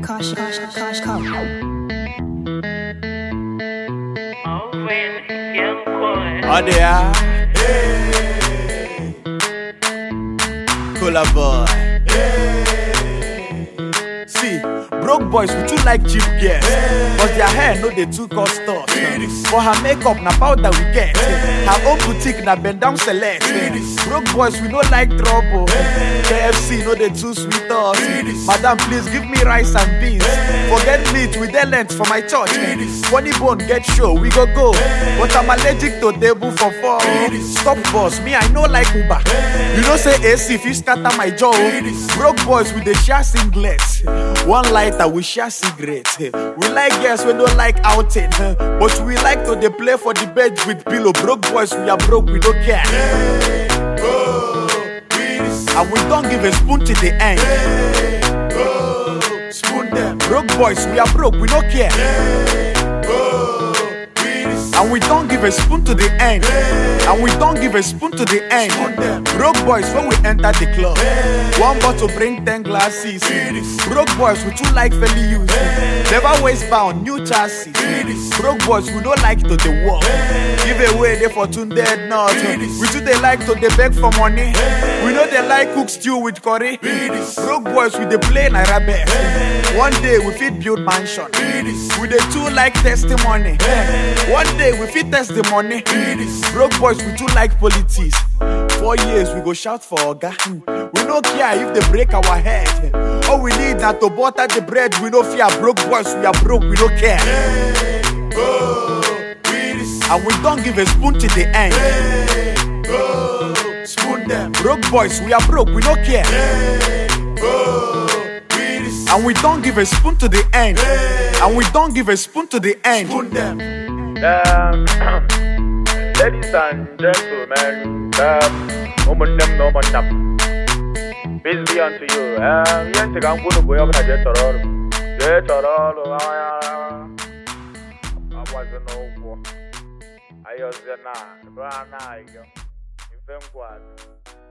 Oh, they are. Hey. Cola boy. Hey. See, broke boys we too like cheap girls, cause their hair no they too cost us. For her makeup na powder we get. Her own boutique na bend down select. Broke boys we no like trouble. KFC no they too sweet us. Madam please give me rice and beans. Forget meat with the length for my church. Funny bone get show we go. But I'm allergic to table for 4. Stop boss, me I no like Uber. You know say AC if you scatter my jaw. Broke boys with the share singlets. One lighter we share cigarettes. We like girls we don't like outing, but we like to they play for the bed with pillow. Broke boys we are broke we don't care. And we don't give a spoon to the end. Spoon them. Broke boys we are broke we don't care. And we don't give a spoon to the end. And we don't give a spoon to the end. Broke boys when we enter the club. One bottle bring 10 glasses. Broke boys we too like fairly use. Never wastebound, new chassis. Broke boys we don't like to the walk. Give away they for tune dead not. We too they like to they beg for money. We know they like cook stew with curry. Broke boys we they play Naira best. One day we fit build mansion. We they too like testimony. One day we fit test the money. Broke boys we too like politics. 4 years we go shout for Oga. We no care if they break our head. All we need na to butter the bread. We no fear. Broke boys we are broke we don't care. And we don't give a spoon to the end. Spoon them. Broke boys we are broke we don't care. And we don't give a spoon to the end. And we don't give a spoon to the end. Spoon them. Ladies and gentlemen, peace be unto you. Yes, I'm going to go over to get I wasn't over. I was not.